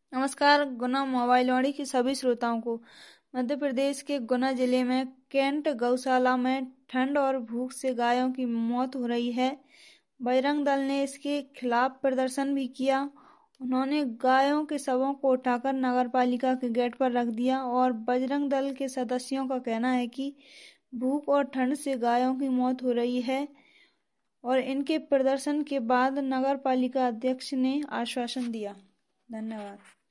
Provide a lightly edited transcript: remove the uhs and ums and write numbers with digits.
नमस्कार। गुना मोबाइल वाणी के सभी श्रोताओं को मध्य प्रदेश के गुना जिले में कैंट गौशाला में ठंड और भूख से गायों की मौत हो रही है। बजरंग दल ने इसके खिलाफ प्रदर्शन भी किया। उन्होंने गायों के शवों को उठाकर नगर पालिका के गेट पर रख दिया और बजरंग दल के सदस्यों का कहना है कि भूख और ठंड से गायों की मौत हो रही है और इनके प्रदर्शन के बाद नगर पालिका अध्यक्ष ने आश्वासन दिया। धन्यवाद।